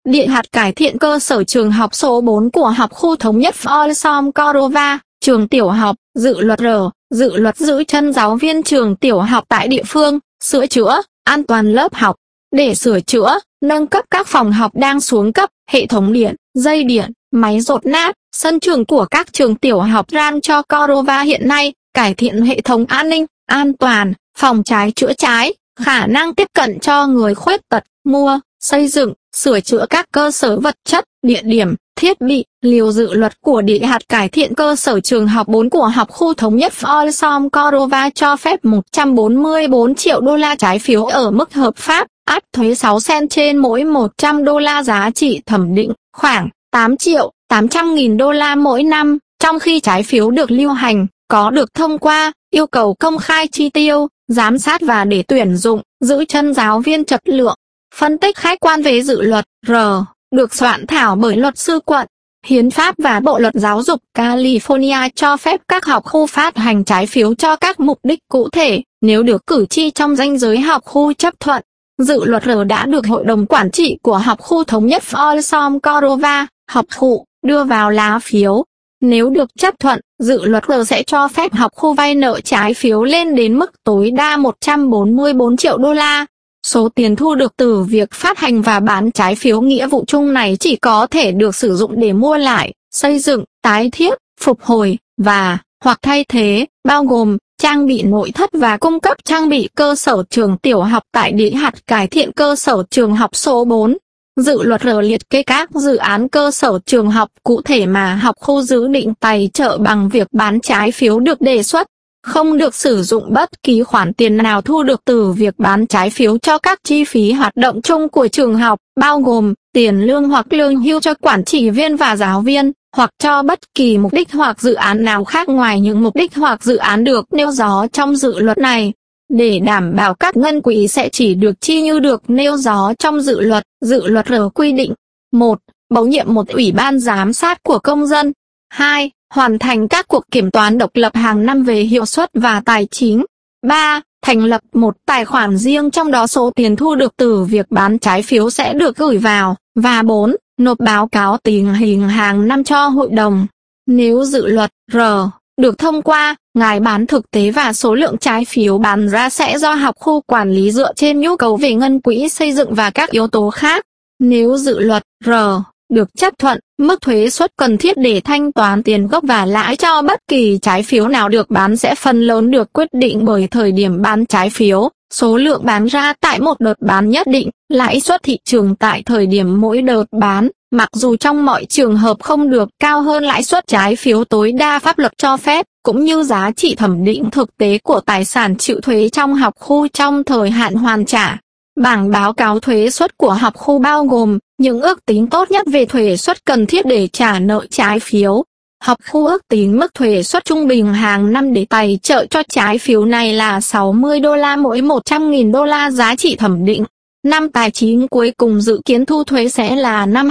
Địa hạt cải thiện cơ sở trường học số 4 của học khu thống nhất Folsom Cordova, trường tiểu học, dự luật giữ chân giáo viên trường tiểu học tại địa phương, sửa chữa, an toàn lớp học. Để sửa chữa, nâng cấp các phòng học đang xuống cấp, hệ thống điện, dây điện, máy dột nát, sân trường của các trường tiểu học Rancho Cordova hiện nay, cải thiện hệ thống an ninh, an toàn, phòng cháy chữa cháy, khả năng tiếp cận cho người khuyết tật, mua, xây dựng, sửa chữa các cơ sở vật chất, địa điểm, thiết bị. Liều dự luật của địa hạt cải thiện cơ sở trường học 4 của học khu thống nhất Folsom Cordova cho phép 144 triệu đô la trái phiếu ở mức hợp pháp, áp thuế 6 cent trên mỗi 100 đô la giá trị thẩm định, khoảng 8.800.000 đô la mỗi năm, trong khi trái phiếu được lưu hành, có được thông qua, yêu cầu công khai chi tiêu, giám sát và để tuyển dụng, giữ chân giáo viên chất lượng. Phân tích khách quan về dự luật được soạn thảo bởi luật sư quận. Hiến pháp và Bộ luật giáo dục California cho phép các học khu phát hành trái phiếu cho các mục đích cụ thể, nếu được cử tri trong ranh giới học khu chấp thuận. Dự luật đã được Hội đồng Quản trị của học khu thống nhất Folsom Cordova, học khu, đưa vào lá phiếu. Nếu được chấp thuận, dự luật sẽ cho phép học khu vay nợ trái phiếu lên đến mức tối đa 144 triệu đô la. Số tiền thu được từ việc phát hành và bán trái phiếu nghĩa vụ chung này chỉ có thể được sử dụng để mua lại, xây dựng, tái thiết, phục hồi, hoặc thay thế, bao gồm, trang bị nội thất và cung cấp trang bị cơ sở trường tiểu học tại địa hạt cải thiện cơ sở trường học số 4. Dự luật liệt kê các dự án cơ sở trường học cụ thể mà học khu dự định tài trợ bằng việc bán trái phiếu được đề xuất. Không được sử dụng bất kỳ khoản tiền nào thu được từ việc bán trái phiếu cho các chi phí hoạt động chung của trường học, bao gồm tiền lương hoặc lương hưu cho quản trị viên và giáo viên, hoặc cho bất kỳ mục đích hoặc dự án nào khác ngoài những mục đích hoặc dự án được nêu rõ trong dự luật này. Để đảm bảo các ngân quỹ sẽ chỉ được chi như được nêu rõ trong dự luật quy định: 1. Bổ nhiệm một ủy ban giám sát của công dân. 2. Hoàn thành các cuộc kiểm toán độc lập hàng năm về hiệu suất và tài chính. 3. Thành lập một tài khoản riêng trong đó số tiền thu được từ việc bán trái phiếu sẽ được gửi vào. Và 4. Nộp báo cáo tình hình hàng năm cho hội đồng. Nếu dự luật được thông qua, ngài bán thực tế và số lượng trái phiếu bán ra sẽ do học khu quản lý dựa trên nhu cầu về ngân quỹ xây dựng và các yếu tố khác. Nếu dự luật được chấp thuận, mức thuế suất cần thiết để thanh toán tiền gốc và lãi cho bất kỳ trái phiếu nào được bán sẽ phần lớn được quyết định bởi thời điểm bán trái phiếu, số lượng bán ra tại một đợt bán nhất định, lãi suất thị trường tại thời điểm mỗi đợt bán, mặc dù trong mọi trường hợp không được cao hơn lãi suất trái phiếu tối đa pháp luật cho phép, cũng như giá trị thẩm định thực tế của tài sản chịu thuế trong học khu trong thời hạn hoàn trả. Bảng báo cáo thuế suất của học khu bao gồm những ước tính tốt nhất về thuế suất cần thiết để trả nợ trái phiếu. Học khu ước tính mức thuế suất trung bình hàng năm để tài trợ cho trái phiếu này là 60 đô la mỗi 100.000 đô la giá trị thẩm định. Năm tài chính cuối cùng dự kiến thu thuế sẽ là năm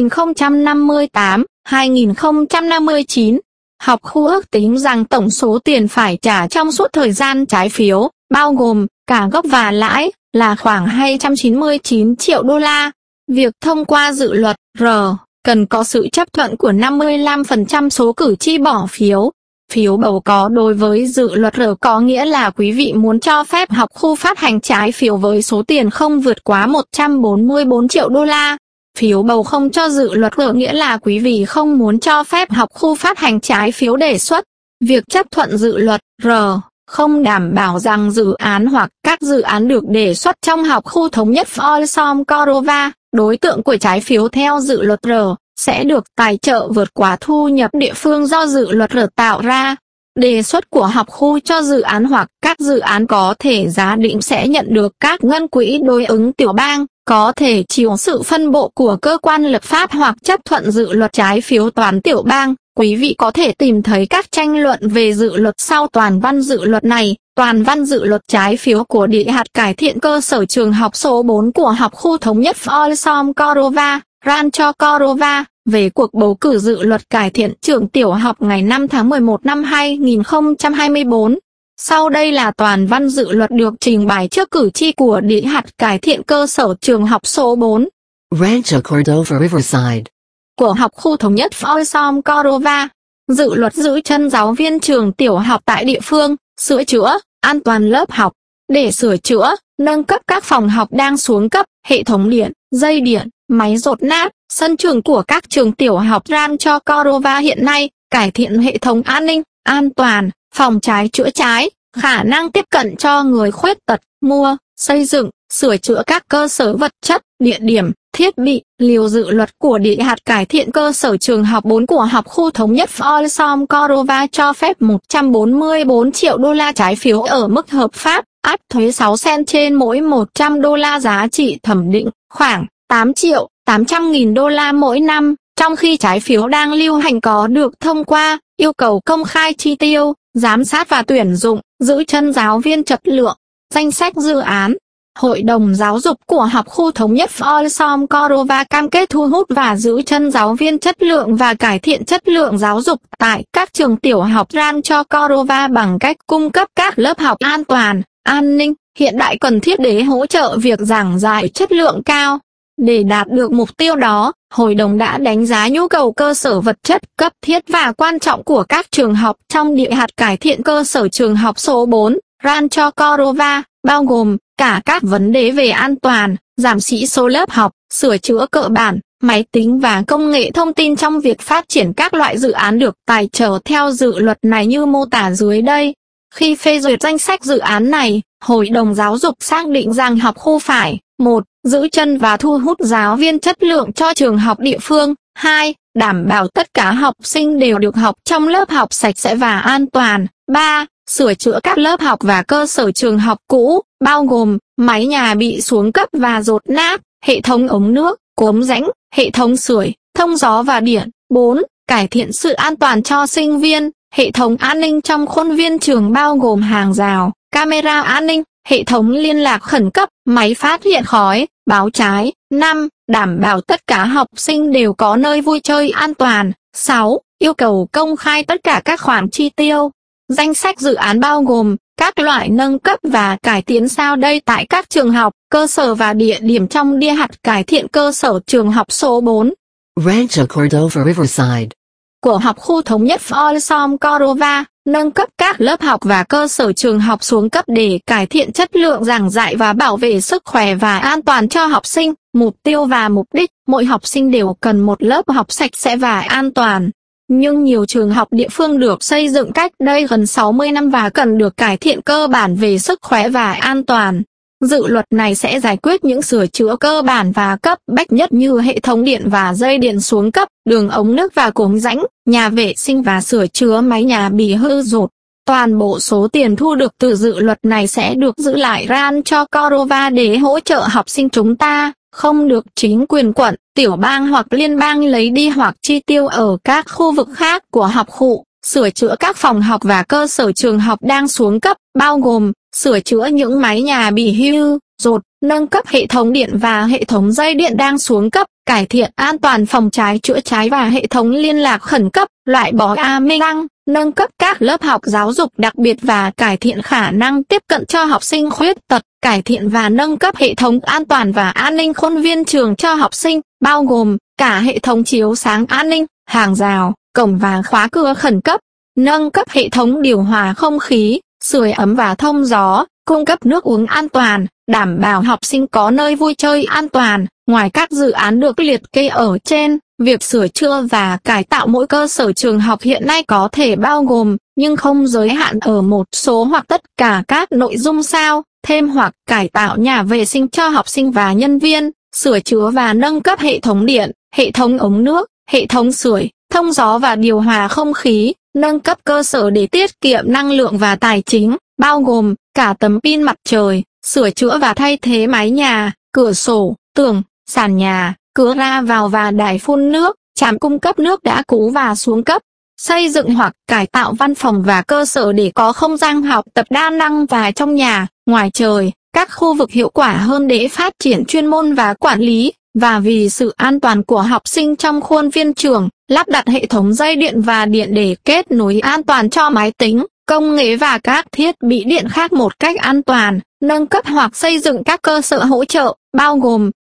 2058-2059. Học khu ước tính rằng tổng số tiền phải trả trong suốt thời gian trái phiếu, bao gồm cả gốc và lãi, là khoảng 299 triệu đô la. Việc thông qua dự luật cần có sự chấp thuận của 55% số cử tri bỏ phiếu. Phiếu bầu có đối với dự luật có nghĩa là quý vị muốn cho phép học khu phát hành trái phiếu với số tiền không vượt quá 144 triệu đô la. Phiếu bầu không cho dự luật nghĩa là quý vị không muốn cho phép học khu phát hành trái phiếu đề xuất. Việc chấp thuận dự luật không đảm bảo rằng dự án hoặc các dự án được đề xuất trong học khu thống nhất Folsom Cordova, đối tượng của trái phiếu theo dự luật sẽ được tài trợ vượt quá thu nhập địa phương do dự luật tạo ra. Đề xuất của học khu cho dự án hoặc các dự án có thể giả định sẽ nhận được các ngân quỹ đối ứng tiểu bang, có thể chịu sự phân bổ của cơ quan lập pháp hoặc chấp thuận dự luật trái phiếu toàn tiểu bang. Quý vị có thể tìm thấy các tranh luận về dự luật sau toàn văn dự luật này. Toàn văn dự luật trái phiếu của địa hạt cải thiện cơ sở trường học số 4 của học khu thống nhất Folsom Cordova, Rancho Cordova, về cuộc bầu cử dự luật cải thiện trường tiểu học ngày 5 tháng 11 năm 2024. Sau đây là toàn văn dự luật được trình bày trước cử tri của địa hạt cải thiện cơ sở trường học số 4. Rancho Cordova Riverside. Của học khu thống nhất Folsom Cordova. Dự luật giữ chân giáo viên trường tiểu học tại địa phương, sửa chữa, an toàn lớp học. Để sửa chữa, nâng cấp các phòng học đang xuống cấp, hệ thống điện, dây điện, máy dột nát, sân trường của các trường tiểu học Rancho Cordova hiện nay, cải thiện hệ thống an ninh, an toàn, phòng cháy chữa cháy, khả năng tiếp cận cho người khuyết tật, mua, xây dựng, sửa chữa các cơ sở vật chất, địa điểm, thiết bị. Liều dự luật của địa hạt cải thiện cơ sở trường học 4 của học khu thống nhất Folsom Cordova cho phép 144 triệu đô la trái phiếu ở mức hợp pháp, áp thuế 6 cent trên mỗi 100 đô la giá trị thẩm định, khoảng 8.800.000 đô la mỗi năm, trong khi trái phiếu đang lưu hành có được thông qua, yêu cầu công khai chi tiêu, giám sát và tuyển dụng, giữ chân giáo viên chất lượng. Danh sách dự án. Hội đồng giáo dục của học khu thống nhất Folsom Cordova cam kết thu hút và giữ chân giáo viên chất lượng và cải thiện chất lượng giáo dục tại các trường tiểu học Rancho Cordova bằng cách cung cấp các lớp học an toàn, an ninh, hiện đại cần thiết để hỗ trợ việc giảng dạy chất lượng cao. Để đạt được mục tiêu đó, hội đồng đã đánh giá nhu cầu cơ sở vật chất cấp thiết và quan trọng của các trường học trong địa hạt cải thiện cơ sở trường học số 4, Rancho Cordova, bao gồm cả các vấn đề về an toàn, giảm sĩ số lớp học, sửa chữa cơ bản, máy tính và công nghệ thông tin trong việc phát triển các loại dự án được tài trợ theo dự luật này như mô tả dưới đây. Khi phê duyệt danh sách dự án này, Hội đồng giáo dục xác định rằng học khu phải 1. Giữ chân và thu hút giáo viên chất lượng cho trường học địa phương. 2. Đảm bảo tất cả học sinh đều được học trong lớp học sạch sẽ và an toàn. 3. Sửa chữa các lớp học và cơ sở trường học cũ, bao gồm mái nhà bị xuống cấp và dột nát, hệ thống ống nước, cống rãnh, hệ thống sưởi, thông gió và điện. 4. Cải thiện sự an toàn cho sinh viên, hệ thống an ninh trong khuôn viên trường bao gồm hàng rào, camera an ninh, hệ thống liên lạc khẩn cấp, máy phát hiện khói, báo cháy. 5. Đảm bảo tất cả học sinh đều có nơi vui chơi an toàn. 6. Yêu cầu công khai tất cả các khoản chi tiêu. Danh sách dự án bao gồm các loại nâng cấp và cải tiến sau đây tại các trường học, cơ sở và địa điểm trong địa hạt cải thiện cơ sở trường học số 4. Rancho Cordova Riverside. Của học khu thống nhất Folsom Cordova, nâng cấp các lớp học và cơ sở trường học xuống cấp để cải thiện chất lượng giảng dạy và bảo vệ sức khỏe và an toàn cho học sinh. Mục tiêu và mục đích, mỗi học sinh đều cần một lớp học sạch sẽ và an toàn. Nhưng nhiều trường học địa phương được xây dựng cách đây gần 60 năm và cần được cải thiện cơ bản về sức khỏe và an toàn. Dự luật này sẽ giải quyết những sửa chữa cơ bản và cấp bách nhất như hệ thống điện và dây điện xuống cấp, đường ống nước và cống rãnh, nhà vệ sinh và sửa chữa mái nhà bị hư dột. Toàn bộ số tiền thu được từ dự luật này sẽ được giữ lại Rancho Cordova để hỗ trợ học sinh chúng ta, không được chính quyền quận, tiểu bang hoặc liên bang lấy đi hoặc chi tiêu ở các khu vực khác của học khu. Sửa chữa các phòng học và cơ sở trường học đang xuống cấp, bao gồm sửa chữa những mái nhà bị hư dột, nâng cấp hệ thống điện và hệ thống dây điện đang xuống cấp, cải thiện an toàn phòng cháy chữa cháy và hệ thống liên lạc khẩn cấp, loại bỏ ám năng, nâng cấp các lớp học giáo dục đặc biệt và cải thiện khả năng tiếp cận cho học sinh khuyết tật, cải thiện và nâng cấp hệ thống an toàn và an ninh khuôn viên trường cho học sinh, bao gồm cả hệ thống chiếu sáng an ninh, hàng rào, cổng và khóa cửa khẩn cấp, nâng cấp hệ thống điều hòa không khí, sưởi ấm và thông gió, cung cấp nước uống an toàn, đảm bảo học sinh có nơi vui chơi an toàn. Ngoài các dự án được liệt kê ở trên, việc sửa chữa và cải tạo mỗi cơ sở trường học hiện nay có thể bao gồm, nhưng không giới hạn ở một số hoặc tất cả các nội dung sau, thêm hoặc cải tạo nhà vệ sinh cho học sinh và nhân viên, sửa chữa và nâng cấp hệ thống điện, hệ thống ống nước, hệ thống sưởi, thông gió và điều hòa không khí, nâng cấp cơ sở để tiết kiệm năng lượng và tài chính, bao gồm cả tấm pin mặt trời, sửa chữa và thay thế mái nhà, cửa sổ, tường, sàn nhà, cửa ra vào và đài phun nước, trạm cung cấp nước đã cũ và xuống cấp, xây dựng hoặc cải tạo văn phòng và cơ sở để có không gian học tập đa năng và trong nhà, ngoài trời, các khu vực hiệu quả hơn để phát triển chuyên môn và quản lý, và vì sự an toàn của học sinh trong khuôn viên trường, lắp đặt hệ thống dây điện và điện để kết nối an toàn cho máy tính, công nghệ và các thiết bị điện khác một cách an toàn, nâng cấp hoặc xây dựng các cơ sở hỗ trợ, bao gồm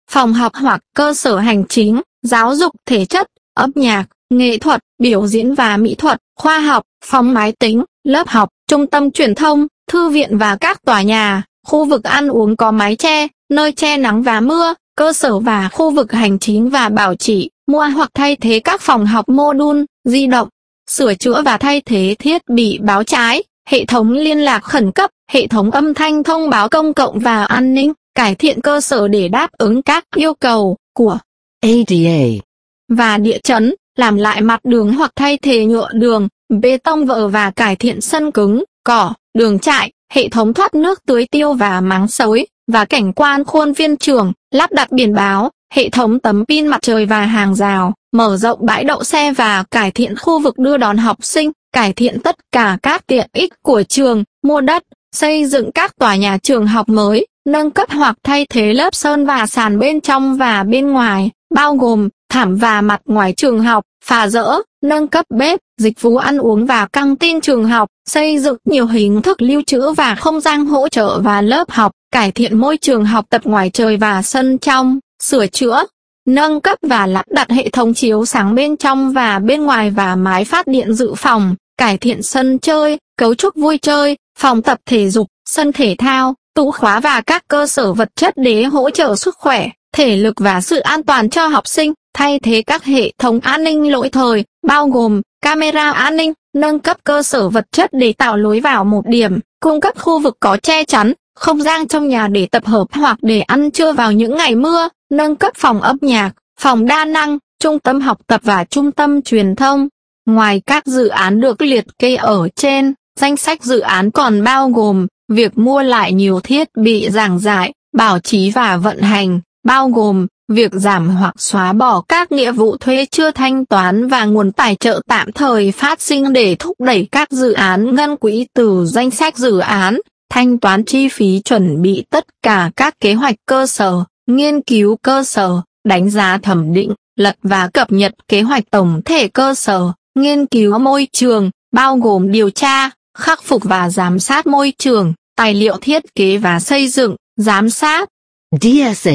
phòng học hoặc cơ sở hành chính, giáo dục thể chất, âm nhạc, nghệ thuật, biểu diễn và mỹ thuật, khoa học, phòng máy tính, lớp học, trung tâm truyền thông, thư viện và các tòa nhà, khu vực ăn uống có mái che, nơi che nắng và mưa, cơ sở và khu vực hành chính và bảo trì, mua hoặc thay thế các phòng học mô-đun, di động, sửa chữa và thay thế thiết bị báo cháy, hệ thống liên lạc khẩn cấp, hệ thống âm thanh thông báo công cộng và an ninh, cải thiện cơ sở để đáp ứng các yêu cầu của ADA. và địa chấn, làm lại mặt đường hoặc thay thế nhựa đường, bê tông vỡ và cải thiện sân cứng, cỏ, đường trại, hệ thống thoát nước tưới tiêu và máng xối, và cảnh quan khuôn viên trường, lắp đặt biển báo, hệ thống tấm pin mặt trời và hàng rào, mở rộng bãi đậu xe và cải thiện khu vực đưa đón học sinh, cải thiện tất cả các tiện ích của trường, mua đất, xây dựng các tòa nhà trường học mới, nâng cấp hoặc thay thế lớp sơn và sàn bên trong và bên ngoài, bao gồm thảm và mặt ngoài trường học, phá dỡ, nâng cấp bếp, dịch vụ ăn uống và căng tin trường học, xây dựng nhiều hình thức lưu trữ và không gian hỗ trợ và lớp học, cải thiện môi trường học tập ngoài trời và sân trong, sửa chữa, nâng cấp và lắp đặt hệ thống chiếu sáng bên trong và bên ngoài và máy phát điện dự phòng, cải thiện sân chơi, cấu trúc vui chơi, phòng tập thể dục, sân thể thao, tủ khóa và các cơ sở vật chất để hỗ trợ sức khỏe, thể lực và sự an toàn cho học sinh, thay thế các hệ thống an ninh lỗi thời, bao gồm camera an ninh, nâng cấp cơ sở vật chất để tạo lối vào một điểm, cung cấp khu vực có che chắn, không gian trong nhà để tập hợp hoặc để ăn trưa vào những ngày mưa, nâng cấp phòng âm nhạc, phòng đa năng, trung tâm học tập và trung tâm truyền thông. Ngoài các dự án được liệt kê ở trên, danh sách dự án còn bao gồm việc mua lại nhiều thiết bị giảng dạy, bảo trì và vận hành, bao gồm việc giảm hoặc xóa bỏ các nghĩa vụ thuế chưa thanh toán và nguồn tài trợ tạm thời phát sinh để thúc đẩy các dự án ngân quỹ từ danh sách dự án, thanh toán chi phí chuẩn bị tất cả các kế hoạch cơ sở, nghiên cứu cơ sở, đánh giá thẩm định, lập và cập nhật kế hoạch tổng thể cơ sở, nghiên cứu môi trường, bao gồm điều tra, khắc phục và giám sát môi trường, tài liệu thiết kế và xây dựng, giám sát, DSA.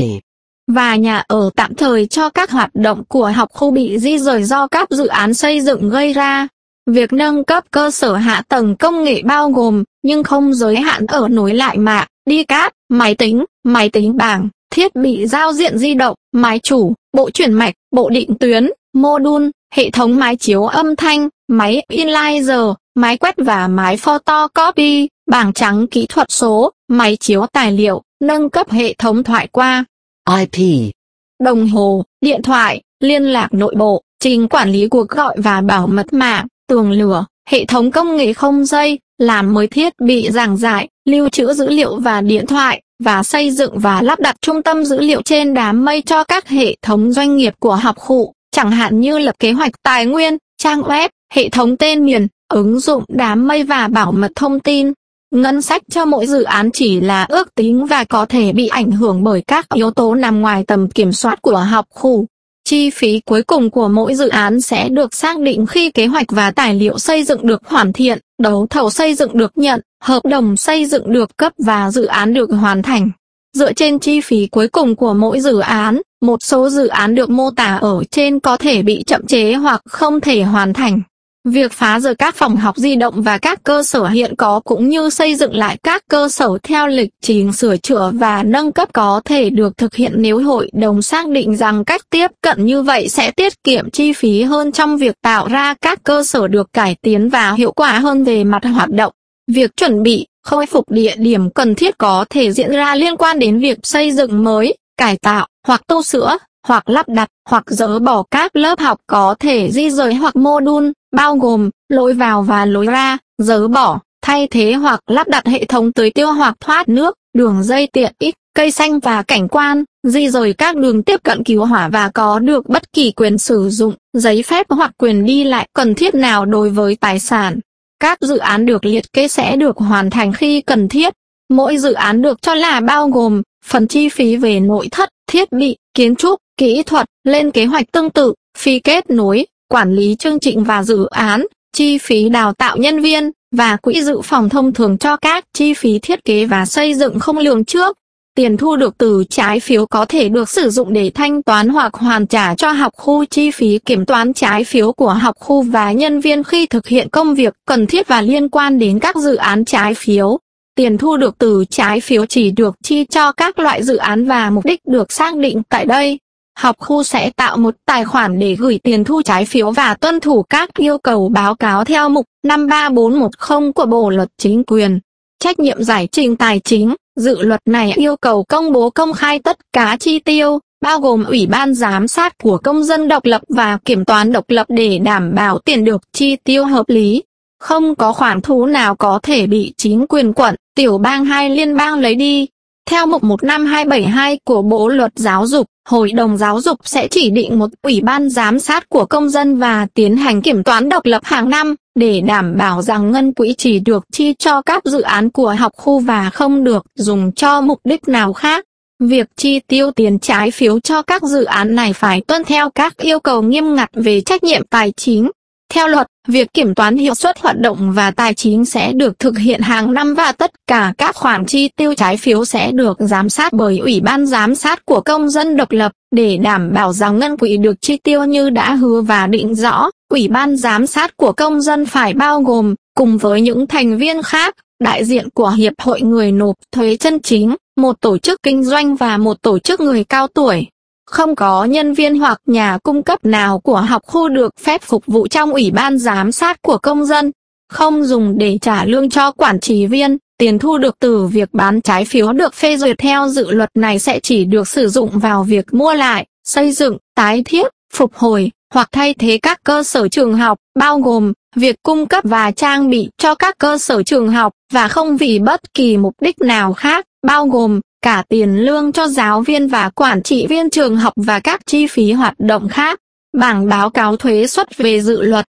và nhà ở tạm thời cho các hoạt động của học khu bị di rời do các dự án xây dựng gây ra. Việc nâng cấp cơ sở hạ tầng công nghệ bao gồm, nhưng không giới hạn ở nối lại mạng, đi cáp, máy tính bảng, thiết bị giao diện di động, máy chủ, bộ chuyển mạch, bộ định tuyến, mô-đun, hệ thống máy chiếu âm thanh, máy in laser, máy quét và máy photocopy, bảng trắng kỹ thuật số, máy chiếu tài liệu, nâng cấp hệ thống thoại qua IP. đồng hồ, điện thoại, liên lạc nội bộ, trình quản lý cuộc gọi và bảo mật mạng, tường lửa, hệ thống công nghệ không dây, làm mới thiết bị giảng dạy, lưu trữ dữ liệu và điện thoại, và xây dựng và lắp đặt trung tâm dữ liệu trên đám mây cho các hệ thống doanh nghiệp của học khu, chẳng hạn như lập kế hoạch tài nguyên, trang web, hệ thống tên miền, ứng dụng đám mây và bảo mật thông tin. Ngân sách cho mỗi dự án chỉ là ước tính và có thể bị ảnh hưởng bởi các yếu tố nằm ngoài tầm kiểm soát của học khu. Chi phí cuối cùng của mỗi dự án sẽ được xác định khi kế hoạch và tài liệu xây dựng được hoàn thiện, đấu thầu xây dựng được nhận, hợp đồng xây dựng được cấp và dự án được hoàn thành. Dựa trên chi phí cuối cùng của mỗi dự án, một số dự án được mô tả ở trên có thể bị chậm chế hoặc không thể hoàn thành. Việc phá rỡ các phòng học di động và các cơ sở hiện có cũng như xây dựng lại các cơ sở theo lịch trình sửa chữa và nâng cấp có thể được thực hiện nếu hội đồng xác định rằng cách tiếp cận như vậy sẽ tiết kiệm chi phí hơn trong việc tạo ra các cơ sở được cải tiến và hiệu quả hơn về mặt hoạt động. Việc chuẩn bị, khôi phục địa điểm cần thiết có thể diễn ra liên quan đến việc xây dựng mới, cải tạo, hoặc tu sửa, hoặc lắp đặt, hoặc dỡ bỏ các lớp học có thể di rời hoặc mô-đun, bao gồm lối vào và lối ra, dỡ bỏ, thay thế hoặc lắp đặt hệ thống tưới tiêu hoặc thoát nước, đường dây tiện ích, cây xanh và cảnh quan, di rời các đường tiếp cận cứu hỏa và có được bất kỳ quyền sử dụng, giấy phép hoặc quyền đi lại cần thiết nào đối với tài sản. Các dự án được liệt kê sẽ được hoàn thành khi cần thiết. Mỗi dự án được cho là bao gồm phần chi phí về nội thất, thiết bị, kiến trúc, kỹ thuật, lên kế hoạch tương tự, phí kết nối, quản lý chương trình và dự án, chi phí đào tạo nhân viên, và quỹ dự phòng thông thường cho các chi phí thiết kế và xây dựng không lường trước. Tiền thu được từ trái phiếu có thể được sử dụng để thanh toán hoặc hoàn trả cho học khu chi phí kiểm toán trái phiếu của học khu và nhân viên khi thực hiện công việc cần thiết và liên quan đến các dự án trái phiếu. Tiền thu được từ trái phiếu chỉ được chi cho các loại dự án và mục đích được xác định tại đây. Học khu sẽ tạo một tài khoản để gửi tiền thu trái phiếu và tuân thủ các yêu cầu báo cáo theo mục 53410 của Bộ Luật Chính quyền. Trách nhiệm giải trình tài chính. Dự luật này yêu cầu công bố công khai tất cả chi tiêu, bao gồm Ủy ban giám sát của công dân độc lập và kiểm toán độc lập để đảm bảo tiền được chi tiêu hợp lý. Không có khoản thu nào có thể bị chính quyền quận, tiểu bang hay liên bang lấy đi. Theo mục 15272 của Bộ Luật Giáo dục, Hội đồng Giáo dục sẽ chỉ định một Ủy ban giám sát của công dân và tiến hành kiểm toán độc lập hàng năm, để đảm bảo rằng ngân quỹ chỉ được chi cho các dự án của học khu và không được dùng cho mục đích nào khác. Việc chi tiêu tiền trái phiếu cho các dự án này phải tuân theo các yêu cầu nghiêm ngặt về trách nhiệm tài chính. Theo luật, việc kiểm toán hiệu suất hoạt động và tài chính sẽ được thực hiện hàng năm và tất cả các khoản chi tiêu trái phiếu sẽ được giám sát bởi Ủy ban giám sát của công dân độc lập, để đảm bảo rằng ngân quỹ được chi tiêu như đã hứa và định rõ. Ủy ban giám sát của công dân phải bao gồm, cùng với những thành viên khác, đại diện của Hiệp hội người nộp thuế chân chính, một tổ chức kinh doanh và một tổ chức người cao tuổi. Không có nhân viên hoặc nhà cung cấp nào của học khu được phép phục vụ trong Ủy ban giám sát của công dân. Không dùng để trả lương cho quản trị viên. Tiền thu được từ việc bán trái phiếu được phê duyệt theo dự luật này sẽ chỉ được sử dụng vào việc mua lại, xây dựng, tái thiết, phục hồi, hoặc thay thế các cơ sở trường học, bao gồm việc cung cấp và trang bị cho các cơ sở trường học, và không vì bất kỳ mục đích nào khác, bao gồm cả tiền lương cho giáo viên và quản trị viên trường học và các chi phí hoạt động khác. Bảng báo cáo thuế suất về dự luật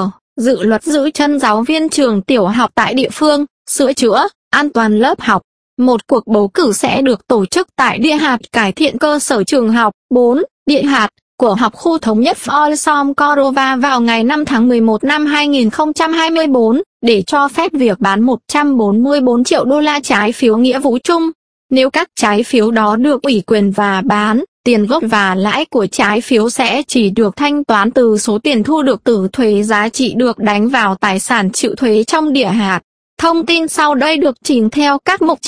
dự luật giữ chân giáo viên trường tiểu học tại địa phương, sửa chữa, an toàn lớp học. Một cuộc bầu cử sẽ được tổ chức tại địa hạt cải thiện cơ sở trường học 4, địa hạt của học khu thống nhất Folsom Cordova vào ngày 5 tháng 11 năm 2024, để cho phép việc bán 144 triệu đô la trái phiếu nghĩa vụ chung. Nếu các trái phiếu đó được ủy quyền và bán, tiền gốc và lãi của trái phiếu sẽ chỉ được thanh toán từ số tiền thu được từ thuế giá trị được đánh vào tài sản chịu thuế trong địa hạt. Thông tin sau đây được chỉnh theo các mục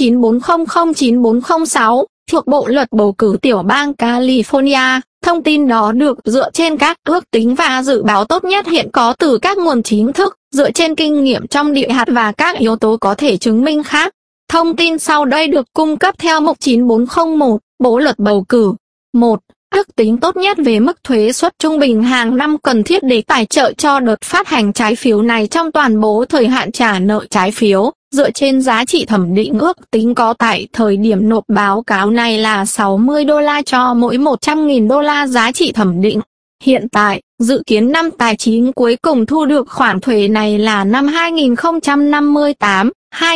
9400-9406 thuộc Bộ Luật Bầu cử Tiểu bang California. Thông tin đó được dựa trên các ước tính và dự báo tốt nhất hiện có từ các nguồn chính thức, dựa trên kinh nghiệm trong địa hạt và các yếu tố có thể chứng minh khác. Thông tin sau đây được cung cấp theo mục 9401, Bộ Luật Bầu cử. 1. Ước tính tốt nhất về mức thuế suất trung bình hàng năm cần thiết để tài trợ cho đợt phát hành trái phiếu này trong toàn bộ thời hạn trả nợ trái phiếu, dựa trên giá trị thẩm định ước tính có tại thời điểm nộp báo cáo này là 60 đô la cho mỗi 100.000 đô la giá trị thẩm định. Hiện tại, dự kiến năm tài chính cuối cùng thu được khoản thuế này là năm 2058,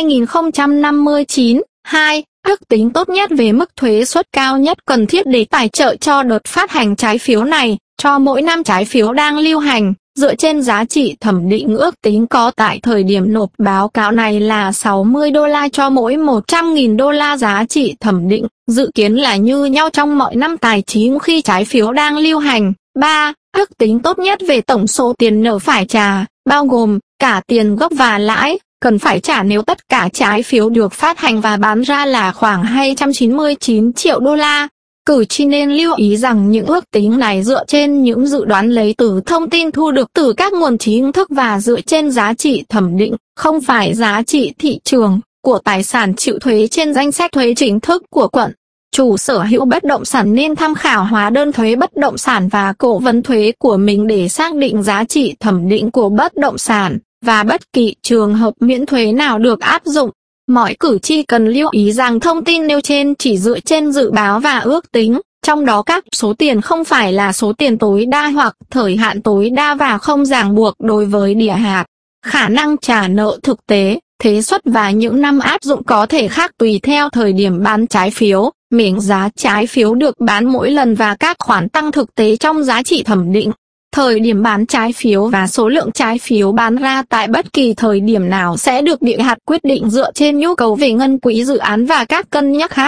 2059. 2. Ước tính tốt nhất về mức thuế suất cao nhất cần thiết để tài trợ cho đợt phát hành trái phiếu này, cho mỗi năm trái phiếu đang lưu hành, dựa trên giá trị thẩm định ước tính có tại thời điểm nộp báo cáo này là 60 đô la cho mỗi 100.000 đô la giá trị thẩm định, dự kiến là như nhau trong mọi năm tài chính khi trái phiếu đang lưu hành. 3. Ước tính tốt nhất về tổng số tiền nợ phải trả, bao gồm cả tiền gốc và lãi, cần phải trả nếu tất cả trái phiếu được phát hành và bán ra là khoảng 299 triệu đô la. Cử tri nên lưu ý rằng những ước tính này dựa trên những dự đoán lấy từ thông tin thu được từ các nguồn chính thức và dựa trên giá trị thẩm định, không phải giá trị thị trường, của tài sản chịu thuế trên danh sách thuế chính thức của quận. Chủ sở hữu bất động sản nên tham khảo hóa đơn thuế bất động sản và cố vấn thuế của mình để xác định giá trị thẩm định của bất động sản, và bất kỳ trường hợp miễn thuế nào được áp dụng. Mọi cử tri cần lưu ý rằng thông tin nêu trên chỉ dựa trên dự báo và ước tính, trong đó các số tiền không phải là số tiền tối đa hoặc thời hạn tối đa và không ràng buộc đối với địa hạt. Khả năng trả nợ thực tế, thuế suất và những năm áp dụng có thể khác tùy theo thời điểm bán trái phiếu, mệnh giá trái phiếu được bán mỗi lần và các khoản tăng thực tế trong giá trị thẩm định. Thời điểm bán trái phiếu và số lượng trái phiếu bán ra tại bất kỳ thời điểm nào sẽ được địa hạt quyết định dựa trên nhu cầu về ngân quỹ dự án và các cân nhắc khác.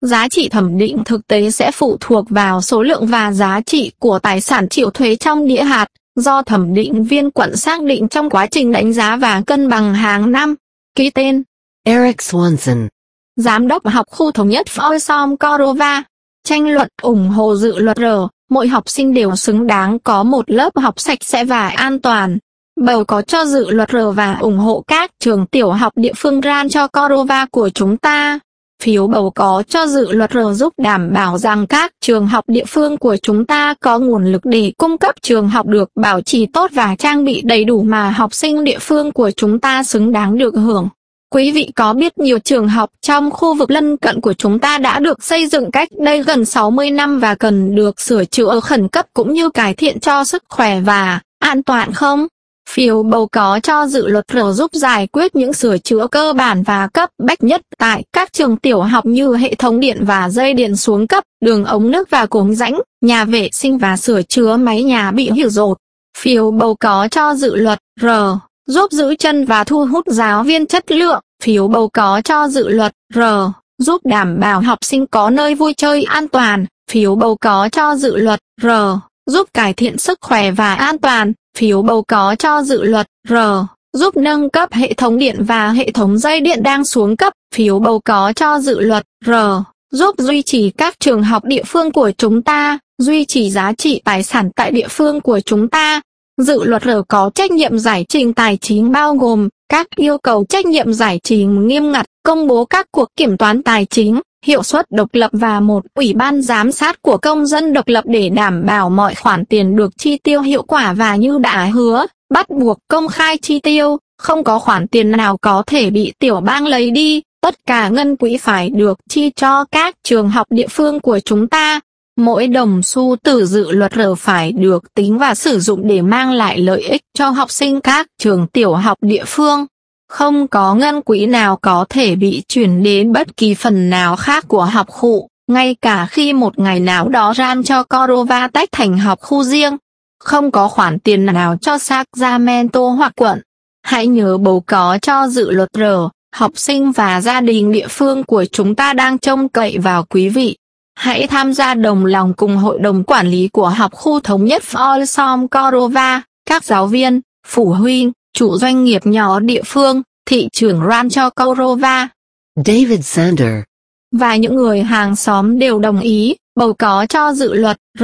Giá trị thẩm định thực tế sẽ phụ thuộc vào số lượng và giá trị của tài sản chịu thuế trong đĩa hạt, do thẩm định viên quận xác định trong quá trình đánh giá và cân bằng hàng năm. Ký tên Eric Swanson, Giám đốc học khu thống nhất Folsom Cordova. Tranh luận ủng hộ dự luật R. Mỗi học sinh đều xứng đáng có một lớp học sạch sẽ và an toàn. Bầu có cho dự luật R và ủng hộ các trường tiểu học địa phương Rancho Cordova của chúng ta. Phiếu bầu có cho dự luật R giúp đảm bảo rằng các trường học địa phương của chúng ta có nguồn lực để cung cấp trường học được bảo trì tốt và trang bị đầy đủ mà học sinh địa phương của chúng ta xứng đáng được hưởng. Quý vị có biết nhiều trường học trong khu vực lân cận của chúng ta đã được xây dựng cách đây gần 60 năm và cần được sửa chữa khẩn cấp cũng như cải thiện cho sức khỏe và an toàn không? Phiếu bầu có cho dự luật R giúp giải quyết những sửa chữa cơ bản và cấp bách nhất tại các trường tiểu học như hệ thống điện và dây điện xuống cấp, đường ống nước và cống rãnh, nhà vệ sinh và sửa chữa máy nhà bị hư dột. Phiếu bầu có cho dự luật R giúp giữ chân và thu hút giáo viên chất lượng. Phiếu bầu có cho dự luật R giúp đảm bảo học sinh có nơi vui chơi an toàn. Phiếu bầu có cho dự luật R giúp cải thiện sức khỏe và an toàn. Phiếu bầu có cho dự luật R giúp nâng cấp hệ thống điện và hệ thống dây điện đang xuống cấp. Phiếu bầu có cho dự luật R giúp duy trì các trường học địa phương của chúng ta, duy trì giá trị tài sản tại địa phương của chúng ta. Dự luật R có trách nhiệm giải trình tài chính bao gồm các yêu cầu trách nhiệm giải trình nghiêm ngặt, công bố các cuộc kiểm toán tài chính, hiệu suất độc lập và một ủy ban giám sát của công dân độc lập để đảm bảo mọi khoản tiền được chi tiêu hiệu quả và như đã hứa, bắt buộc công khai chi tiêu, không có khoản tiền nào có thể bị tiểu bang lấy đi, tất cả ngân quỹ phải được chi cho các trường học địa phương của chúng ta. Mỗi đồng xu từ dự luật R phải được tính và sử dụng để mang lại lợi ích cho học sinh các trường tiểu học địa phương. Không có ngân quỹ nào có thể bị chuyển đến bất kỳ phần nào khác của học khu, ngay cả khi một ngày nào đó Rancho Cordova tách thành học khu riêng. Không có khoản tiền nào cho Sacramento hoặc quận. Hãy nhớ bầu có cho dự luật R, học sinh và gia đình địa phương của chúng ta đang trông cậy vào quý vị. Hãy tham gia đồng lòng cùng hội đồng quản lý của học khu thống nhất Folsom Cordova, các giáo viên, phụ huynh, chủ doanh nghiệp nhỏ địa phương, thị trưởng Rancho Cordova, David Sander, và những người hàng xóm đều đồng ý bầu có cho dự luật R.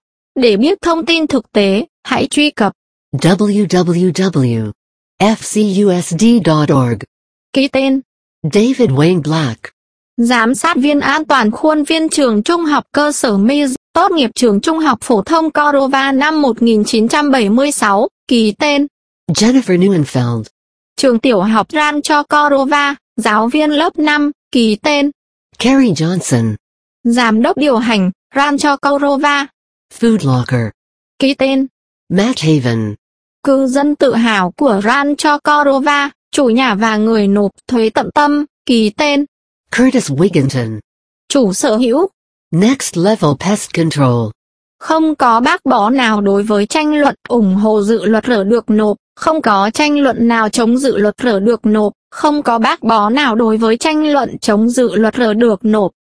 Để biết thông tin thực tế, hãy truy cập www.fcusd.org. Ký tên David Wayne Black, Giám sát viên an toàn khuôn viên trường trung học cơ sở Mills, tốt nghiệp trường trung học phổ thông Cordova năm 1976, ký tên Jennifer Neuenfeld, trường tiểu học Rancho Cordova, giáo viên lớp 5, ký tên Carrie Johnson, giám đốc điều hành Rancho Cordova, Food Locker, ký tên Matt Haven, cư dân tự hào của Rancho Cordova, chủ nhà và người nộp thuế tận tâm, ký tên Curtis Wigginton, chủ sở hữu. Next Level Pest Control. Không có bác bỏ nào đối với tranh luận ủng hộ dự luật R được nộp, không có tranh luận nào chống dự luật R được nộp, không có bác bỏ nào đối với tranh luận chống dự luật R được nộp.